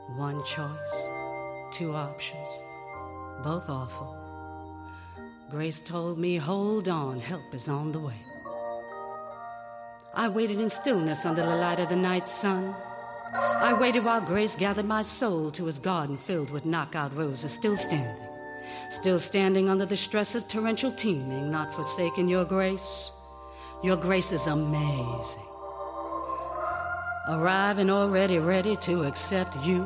One choice, two options, both awful. Grace told me, hold on, help is on the way. I waited in stillness under the light of the night sun. I waited while Grace gathered my soul to his garden filled with knockout roses, still standing under the stress of torrential teeming, not forsaking your grace. Your grace is amazing. Arriving already ready to accept you